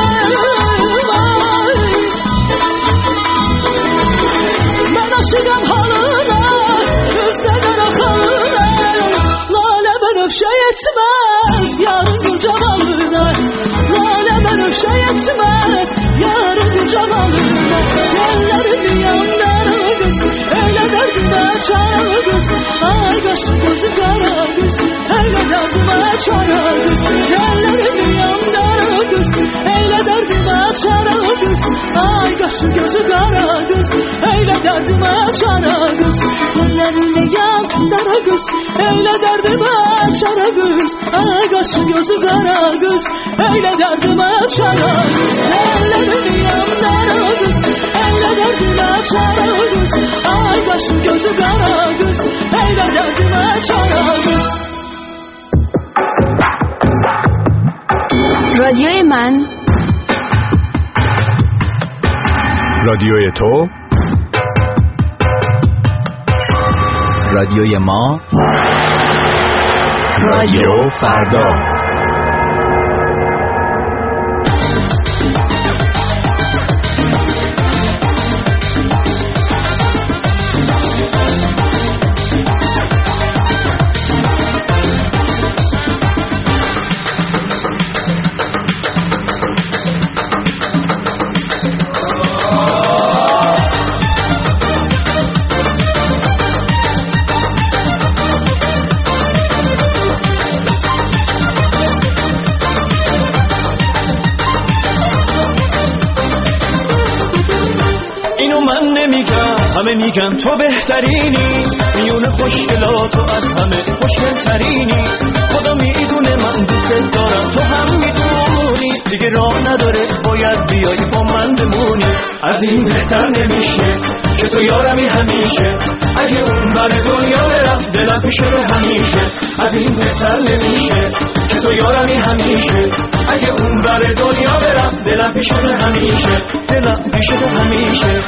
Mən aşıqam halına, üzdə qara xalına. Lalə bənövşə yetməz, yarın gül camalına. Lalə bənövşə yetməz, yarın gül camalına. Yəllərin yanları qız, eylə dərdimə çara qız, ay qaşı gözü qara qız, eylə dərdimə çara kız, eyle derdime çare kız. Ay kaşın gözü kara kız, eyle derdime çare kız. Eyle dünyam dara kız, eyle derdime çare kız. Ay kaşın gözü kara kız, eyle derdime çare kız. رادیوی من، رادیوی تو، رادیوی ما، رادیو فردا. همه میگن تو بهترینی، میون خوشگلاتو از همه خوشگلترینی. خدا میدونه من دوست دارم، تو هم میدونی. دیگه راه نداره باید بیای با من بمونی. از این بهتر نمیشه که تو یارمی همیشه. اگه اون بر دنیا برم دلم پیشه همیشه. از این بهتر نمیشه که تو یارمی همیشه. اگه اون بر دنیا برم دلم پیشه همیشه. دلم پیشه همیشه.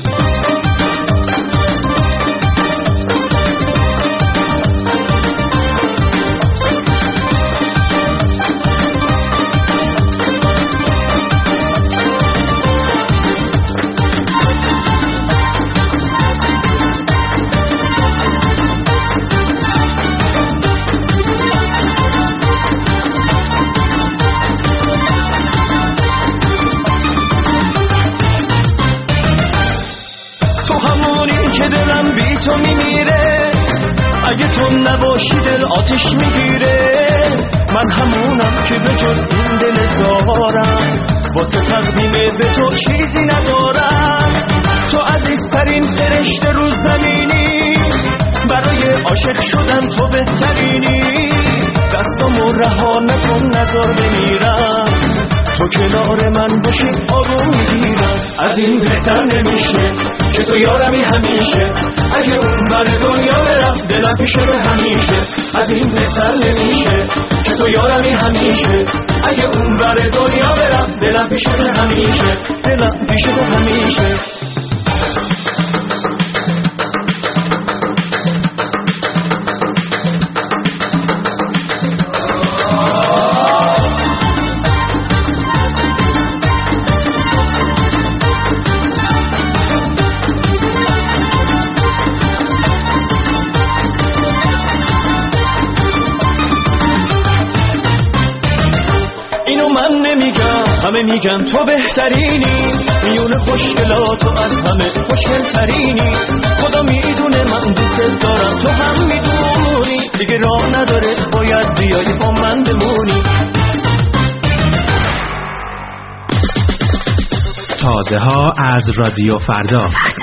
تو میمیره اگه تو نباشی دل آتش میگیره. من همونم که به جز این دل زارم، واسه تقدیم به تو چیزی ندارم. تو عزیزترین فرشته رو زمینی، برای عاشق شدن تو بهترینی. دستامو رها نکن نذار بمیرم، تو کنار من باشی آروم میگیرم. از این بهتر نمیشه که تو یارمی همیشه. اگه اون بر دنیا برم دلم پیشه همیشه. از این بهتر نمیشه که تو یارمی همیشه. اگه اون بر دنیا برم دلم پیشه همیشه. دلم پیشه همیشه. همه میگن تو بهترینی، میون خوشگلاتو از همه خوشگلترینی. خدا میدونه من دوست دارم، تو هم میدونی. دیگه راه نداره باید بیای با من بمونی. تازه ها از رادیو فردا.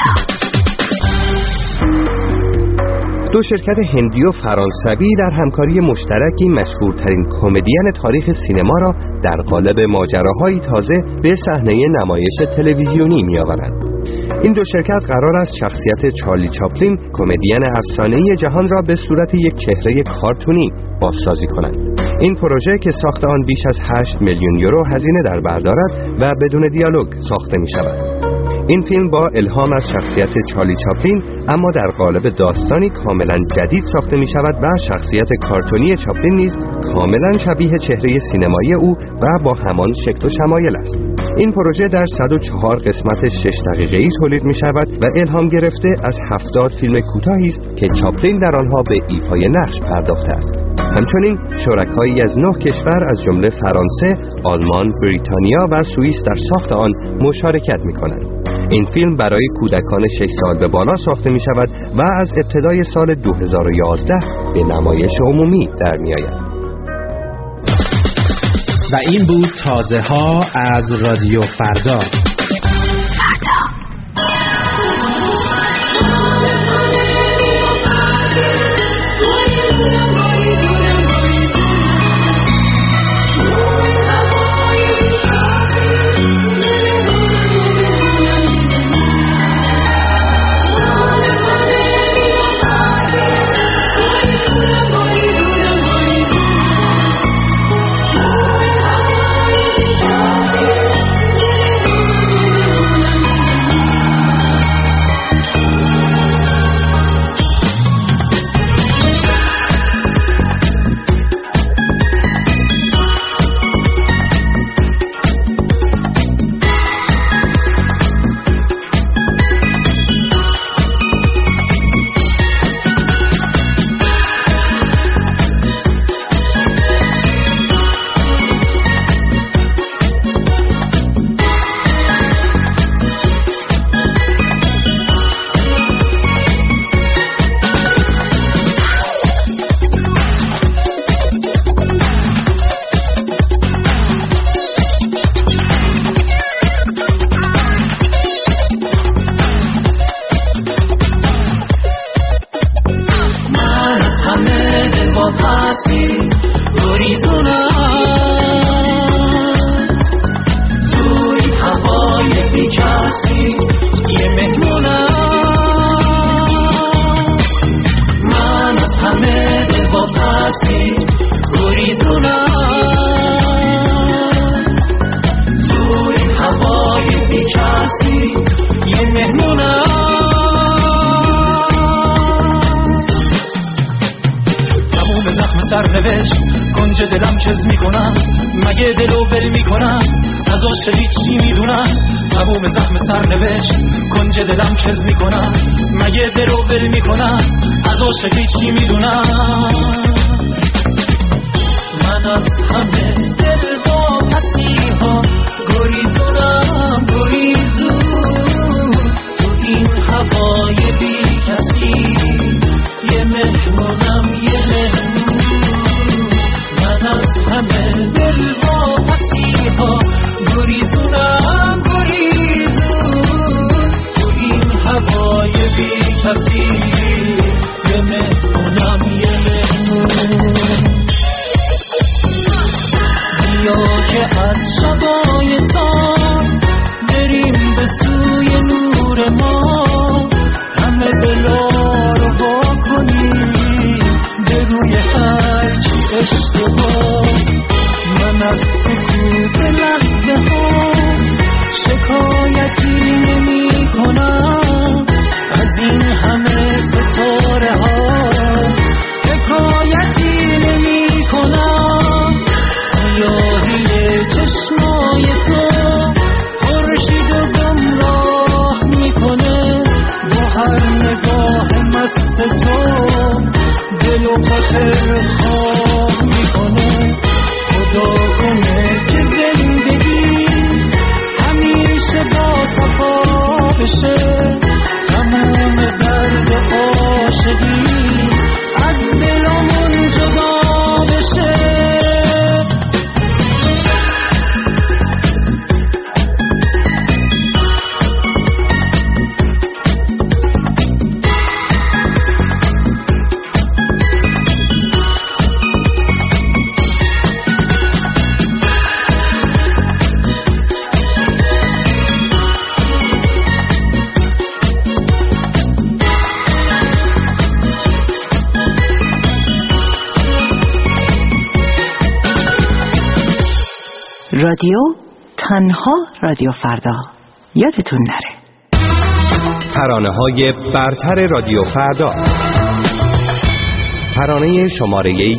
دو شرکت هندی و فرانسوی در همکاری مشترکی مشهورترین کمدین تاریخ سینما را در قالب ماجراهایی تازه به صحنه نمایش تلویزیونی می‌آورند. این دو شرکت قرار است شخصیت چارلی چاپلین، کمدین افسانه‌ای جهان را به صورت یک چهره کارتونی بازسازی کنند. این پروژه که ساخت آن بیش از هشت میلیون یورو هزینه در بر دارد و بدون دیالوگ ساخته می‌شود. این فیلم با الهام از شخصیت چارلی چاپلین اما در قالب داستانی کاملا جدید ساخته می شود و شخصیت کارتونی چاپلین نیز کاملا شبیه چهره سینمایی او و با همان شکل و شمایل است. این پروژه در صد و چهار قسمت شش دقیقه‌ای تولید می شود و الهام گرفته از هفتاد فیلم کوتاهی است که چاپلین در آنها به ایفای نقش پرداخته است. همچنین شرکایی از نه کشور از جمله فرانسه، آلمان، بریتانیا و سوئیس در ساخت آن مشارکت می کنند. این فیلم برای کودکان شش سال به بالا ساخته می شود و از ابتدای سال دو هزار و یازده به نمایش عمومی در می آید. و این بود تازه ها از رادیو فردا. کنج دلم کز میکنم، مگه دلو ول میکنم، از عاشقی چی میدونم، تموم زخم سرنوشت کنج دلم کز میکنم، مگه دلو ول میکنم، از عاشقی چی میدونم. من از همه دل با پسیها گریزونم گریزون، تو این هوای بی کسی یه مهمونم یه مهمون. من از همه دل با پسیها گریزونم گریزون، تو این هوای بی کسی یه مهمونم یه مهمون. بیا که از شبای تام بریم به سوی نور ما، همه بلا رو با کنیم به روی هرچی اشتباه. من از سکوت لحظه ها شکایتی نمی کنم، از این همه ستاره ها حکایتی نمی کنم. سیاهی چشمای تو خورشید و گمراه میکنه، با هر نگاه مست تو دل و خاطر خواه میکنه. خدا کنه که زندگی همیشه با صفا بشه، تمام درد عاشقی از دلمون جدا بشه. رادیو تنها رادیو فردا، یادتون نره. ترانه های برتر رادیو فردا، ترانه شماره یک.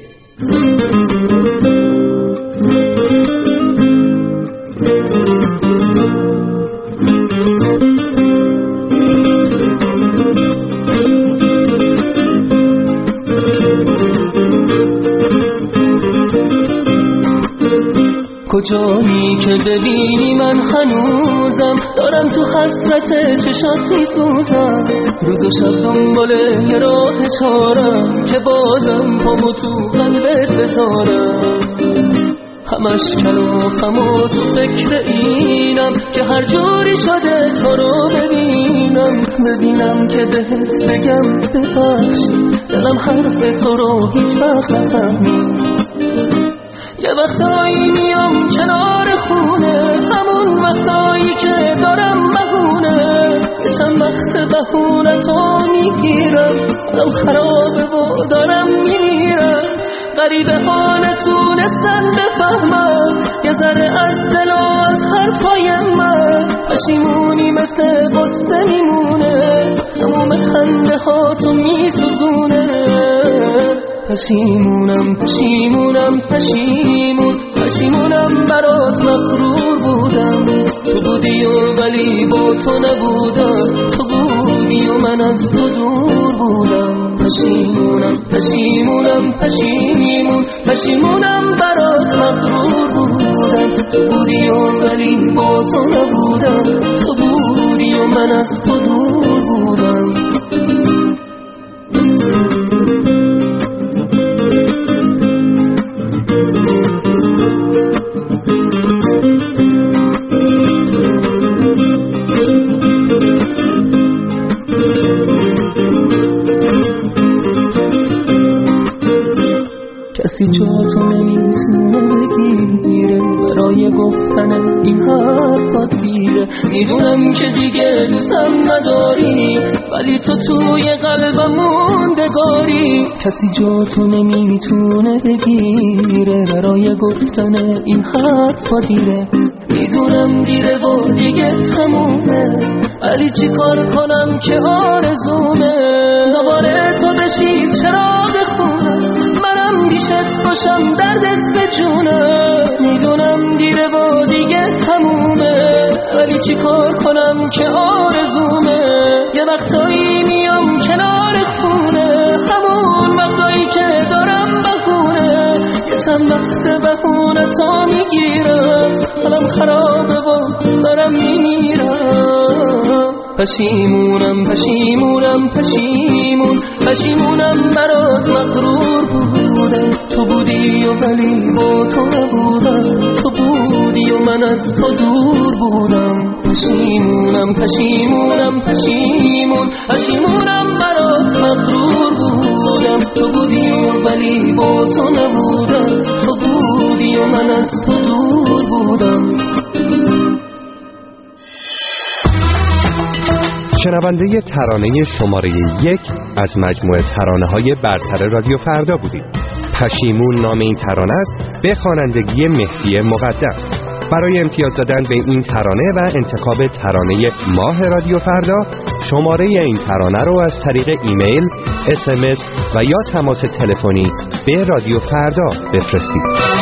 کجایی که ببینی من هنوزم دارم تو حسرت چشات میسوزم، روز و شب دنبال یه راه چارم که بازم پامو تو قلبت بذارم. همش کلافم و تو فکر اینم که هر جوری شده تو رو ببینم، ببینم که بهت بگم ببخشی، دلم حرف تو رو هیچ وقت نفهمید. یه وقتایی میام کنار خونه، همون وقتایی که دارم بهونه، یه چند وقت بهونه تو میگیرم، دلم خرابه و دارم میمیرم. غریبه ها نتونستن بفهمم یه ذره از دل و از حرفای من، پشیمونی مثل قصه میمونه، تموم خنده ها تو میسوزونه. پشیمونم پشیمونم پشیمون پشیمونم برات مغرور بودم، تو بودی و ولی با تو نبودم، تو بودی و من از تو دور بودم. پشیمونم پشیمونم پشیمون پشیمونم برات مغرور بودم، تو بودی و ولی با تو نبودم، تو بودی و من از تو دور بودم. کسی جاتو نمیتونه بگیره، برای گفتن این حرفات دیره. میدونم که دیگه دوستم نداری، ولی تو توی قلبم موندگاری. کسی جاتو نمیتونه بگیره، برای گفتن این حرفات دیره. میدونم دیره و دیگه تمومه، ولی چی کار کنم که آرزومه. دوباره تو بشی چرا بخونم، منم پیشت باشم دردت به جونه. میدونم دیره و دیگه تمومه، ولی چی کار کنم که آرزومه. یه وقتایی میام کنار خونه، همون وقتایی که دارم بهونه. یه چند وقت بهونه تا میگیرم، حالم خرابه و دارم میمیرم. پشیمونم پشیمونم پشیمون پشیمونم برات مغرور بودم. تو بودی و ولی با تو نبودم، تو بودی و من از تو دور بودم. پشیمونم پشیمونم پشیمون پشیمونم برات مغرور بودم. تو بودی و ولی با تو نبودم، تو بودی و من از تو دور بودم. شنونده ترانه شماره یک از مجموعه ترانه‌های برتر رادیو فردا بودید. پشیمون نام این ترانه است، به خوانندگی مهدی مقدم. برای امتیاز دادن به این ترانه و انتخاب ترانه ماه رادیو فردا، شماره این ترانه رو از طریق ایمیل، اس ام اس و یا تماس تلفنی به رادیو فردا بفرستید.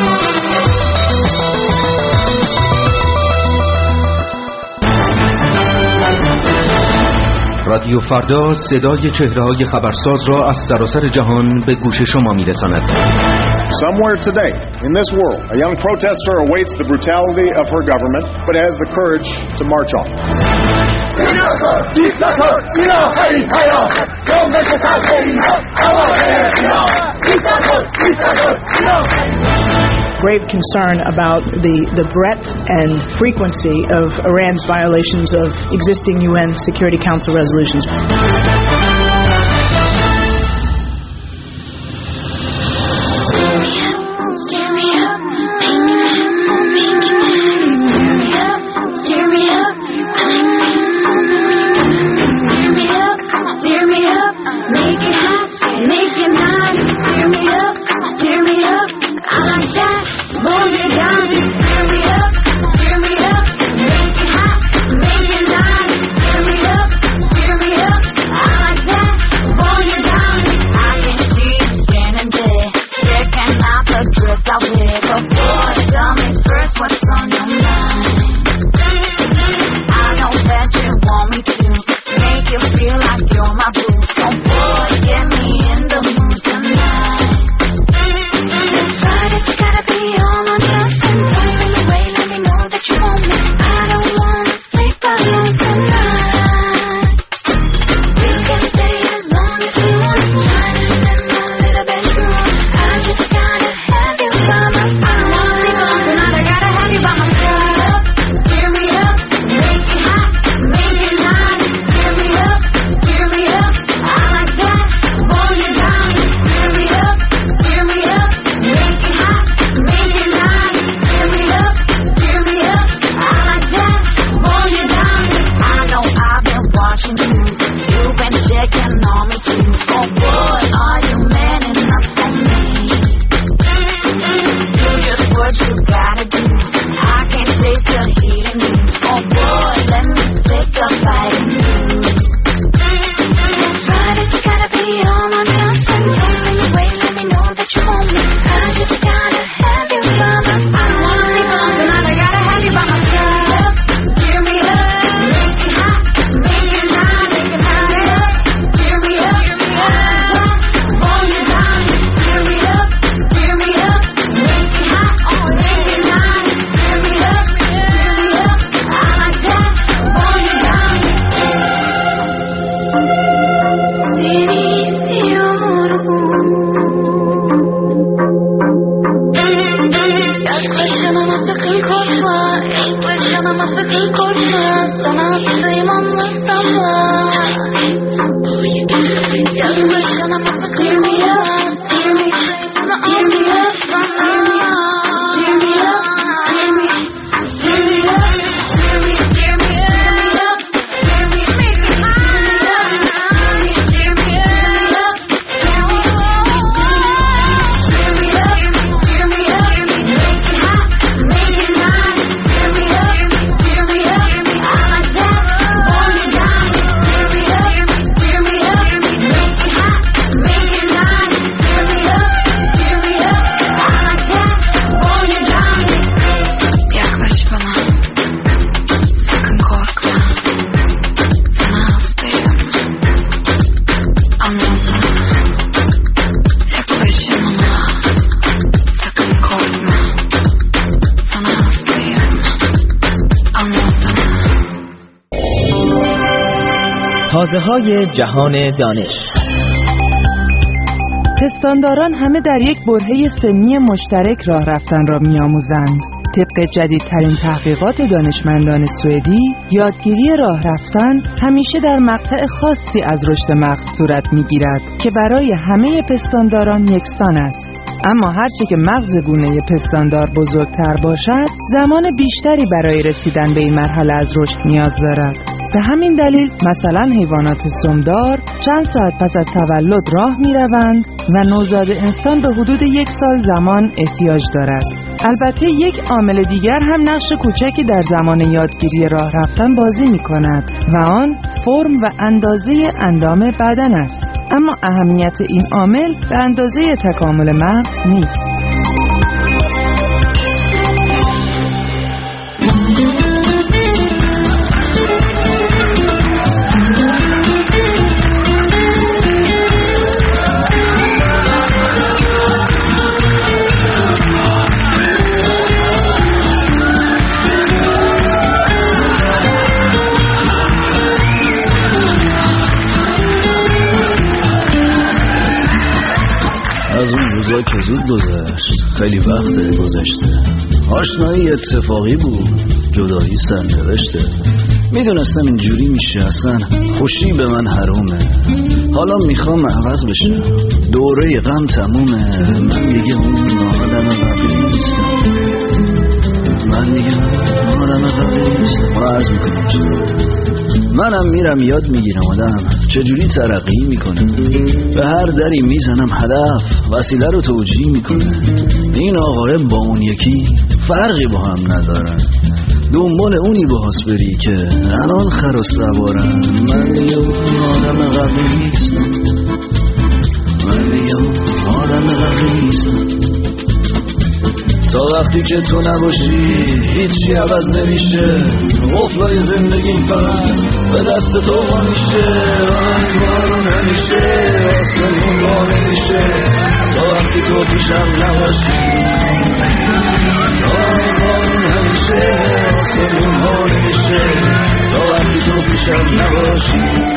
رادیو فردا صدای چهره‌های خبرساز را از سراسر جهان به گوش شما می‌رساند. Somewhere today in this world, a young protester awaits the brutality of her government, but has the courage to march on. Grave concern about the, the breadth and frequency of Iran's violations of existing U N Security Council resolutions. Make it hot, make it nice, stir me up, مغازه‌های جهان دانش. پستانداران همه در یک برهه سنی مشترک راه رفتن را می‌آموزند. طبق جدیدترین تحقیقات دانشمندان سوئدی، یادگیری راه رفتن همیشه در مقطع خاصی از رشد مغز صورت می‌گیرد که برای همه پستانداران یکسان است. اما هرچه که مغز گونه پستاندار بزرگتر باشد، زمان بیشتری برای رسیدن به این مرحله از رشد نیاز دارد. به همین دلیل مثلا حیوانات سمدار چند ساعت پس از تولد راه می روند و نوزاد انسان به حدود یک سال زمان احتیاج دارد. البته یک عامل دیگر هم نقش کوچکی در زمان یادگیری راه رفتن بازی می کند و آن فرم و اندازه اندام بدن است. اما اهمیت این عامل به اندازه تکامل مغز نیست. از اون روزا که زود گذشت، خیلی وقت گذشته. آشنایی اتفاقی بود، جدایی سرنوشته. میدونستم اینجوری میشه، اصلا خوشی به من حرومه. حالا میخوام عوض بشه، دوره غم تمومه. من دیگه اون آدم قبلی نیستم، من دیگه اون آدم قبلی نیستم. حالا عرض میکنم منم میرم یاد میگیرم آدم چجوری ترقی میکنه. به هر دری میزنم هدف وسیله رو توجیه میکنه. این آقای با اون یکی فرقی با هم ندارن، دنبال اونی باهاس بری که الان خر و سوارن. من دیگه اون آدم قبلی نیستم، من دیگه اون آدم قبلی نیستم. تا وقتی که تو نباشی هیچی عوض نمیشه. قفلای زندگیم فقط به دست تو وا میشه. آن بارون همیشه آسمون وا نمیشه. تا وقتی تو پیشم نباشی، آن بارون همیشه آسمون وا نمیشه. تا وقتی تو پیشم نباشی.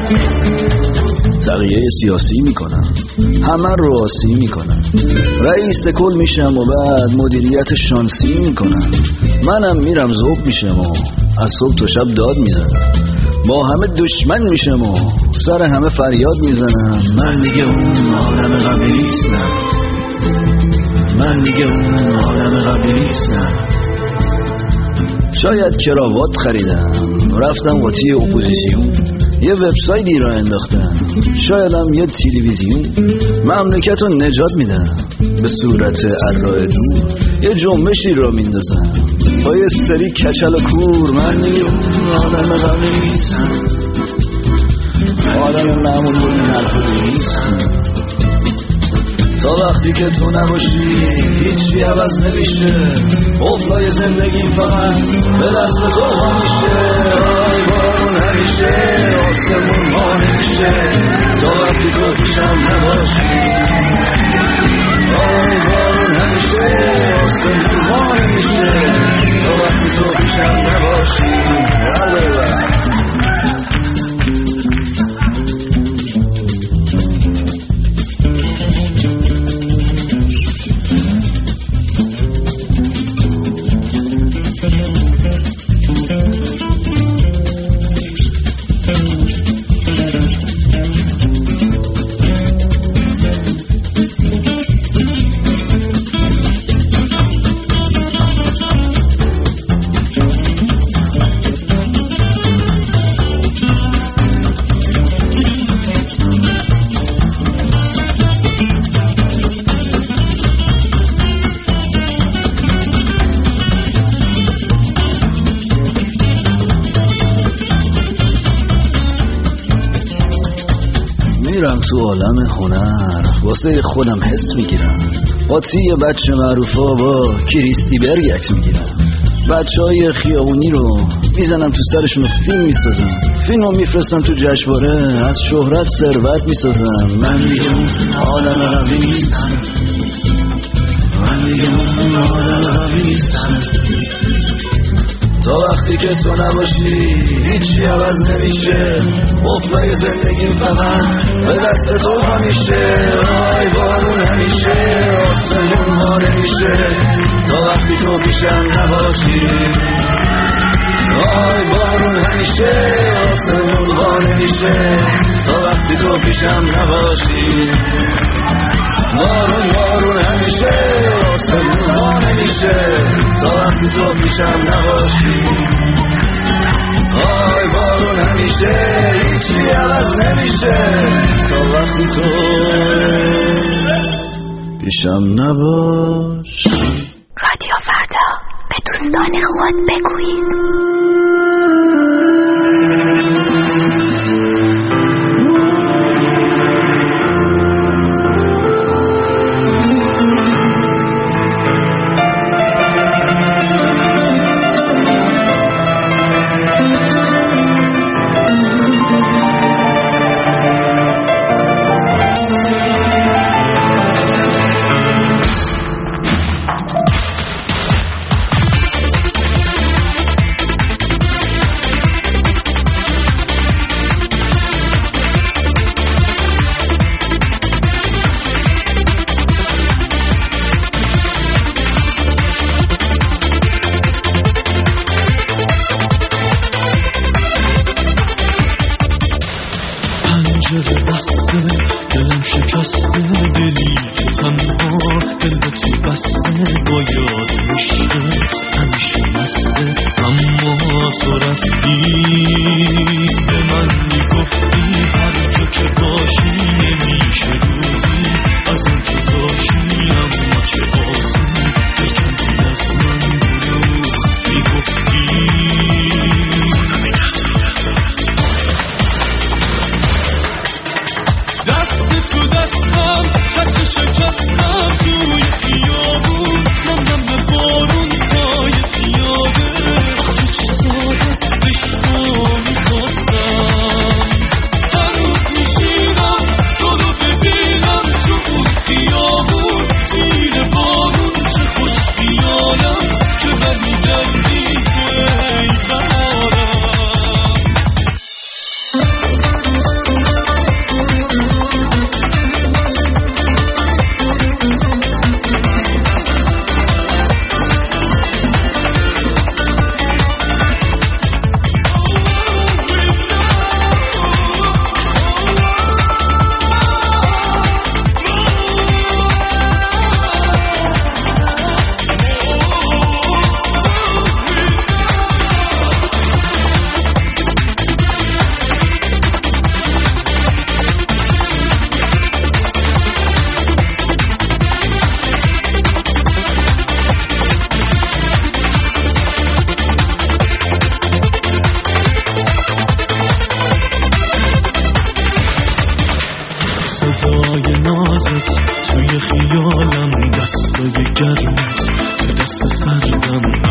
تغییه سیاسی میکنم، همه رو آسی میکنم. رئیس کل میشم و بعد مدیریت شانسی میکنم. منم میرم ذوب میشم و از صبح تا شب داد میزنم. با همه دشمن میشم و سر همه فریاد میزنم. من دیگه اون آدم قبلی نیستم، من دیگه اون آدم قبلی نیستم. شاید کراوات خریدم، رفتم قاطی اپوزیسیون، یه وبسایتی را انداختم، شایدم یه تلویزیون. مملکت رو نجات میدم به صورت ارائه دور، یه جنبشی را میندازم با یه سری کچل و کور. من دیگه آدم قبلی نیستم، آدم معمول بود نرخوری نیستم. تا وقتی که تو نباشی هیچی عوض نمیشه. قفلای زندگی فقط به دست تو وا میشه. آی بارون همیشه آسمون وا نمیشه. تا وقتی تو پیشم نباشی، آی بارون همیشه آسمون وا نمیشه. تا وقتی تو پیشم نباشی. میرم تو عالم هنر، واسه خودم حس میگیرم. قاطی بچه معروفا با کریستی برگ عکس میگیرم. بچه های خیابونی رو میزنم تو سرشون و فیلم میسازم. فیلم رو میفرستم تو جشنواره، از شهرت ثروت میسازم. من دیگه اون آدم قبلی نیستم، من دیگه اون آدم قبلی نیستم. تا وقتی که تو نباشی هیچی عوض نمیشه، قفلای زندگی فقط به دست تو همیشه. آی بارون همیشه آسمون ها نمیشه تا وقتی تو پیشم نباشی. آی بارون همیشه آسمون ها نمیشه تا وقتی تو پیشم نباشی. بارون بارون همیشه آسمون ها نمیشه تا وقتی تو پیشم نباشی. آی بارون همیشه هیچی عوض نمیشه تا وقتی تو پیشم نباشی. رادیو فردا، به دوستان خود بگویید. توی خیالم دستای گرمت تو دست سردم